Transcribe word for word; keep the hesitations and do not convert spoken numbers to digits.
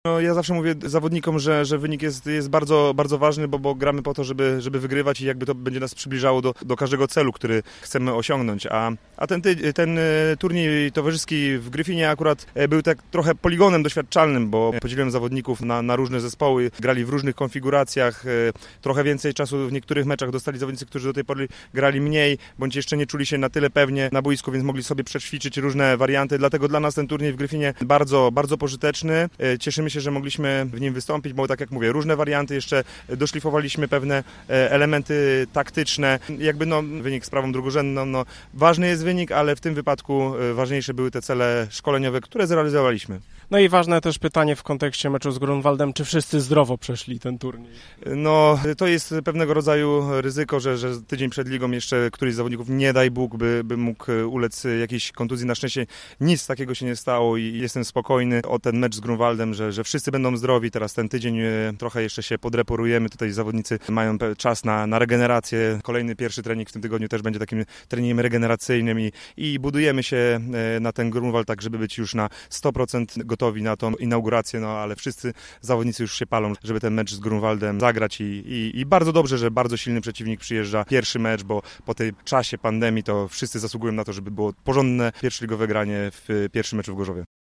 No, ja zawsze mówię zawodnikom, że, że wynik jest, jest bardzo, bardzo ważny, bo, bo gramy po to, żeby, żeby wygrywać i jakby to będzie nas przybliżało do, do każdego celu, który chcemy osiągnąć. A, a ten, ty, ten turniej towarzyski w Gryfinie akurat był tak trochę poligonem doświadczalnym, bo podzieliłem zawodników na, na różne zespoły, grali w różnych konfiguracjach, trochę więcej czasu w niektórych meczach dostali zawodnicy, którzy do tej pory grali mniej, bądź jeszcze nie czuli się na tyle pewnie na boisku, więc mogli sobie przećwiczyć różne warianty. Dlatego dla nas ten turniej w Gryfinie bardzo, bardzo pożyteczny. Cieszymy się, że mogliśmy w nim wystąpić, bo tak jak mówię, różne warianty, jeszcze doszlifowaliśmy pewne elementy taktyczne. Jakby no, wynik sprawą drugorzędną, no, ważny jest wynik, ale w tym wypadku ważniejsze były te cele szkoleniowe, które zrealizowaliśmy. No i ważne też pytanie w kontekście meczu z Grunwaldem, czy wszyscy zdrowo przeszli ten turniej? No, to jest pewnego rodzaju ryzyko, że, że tydzień przed ligą jeszcze któryś z zawodników, nie daj Bóg, by, by mógł ulec jakiejś kontuzji. Na szczęście nic takiego się nie stało i jestem spokojny o ten mecz z Grunwaldem, że, że wszyscy będą zdrowi. Teraz ten tydzień trochę jeszcze się podreporujemy. Tutaj zawodnicy mają czas na, na regenerację. Kolejny pierwszy trening w tym tygodniu też będzie takim treningiem regeneracyjnym i, i budujemy się na ten Grunwald tak, żeby być już na sto procent gotowi na tą inaugurację, no ale wszyscy zawodnicy już się palą, żeby ten mecz z Grunwaldem zagrać i, i, i bardzo dobrze, że bardzo silny przeciwnik przyjeżdża. Pierwszy mecz, bo po tej czasie pandemii to wszyscy zasługują na to, żeby było porządne pierwszoligowe granie w pierwszym meczu w Gorzowie.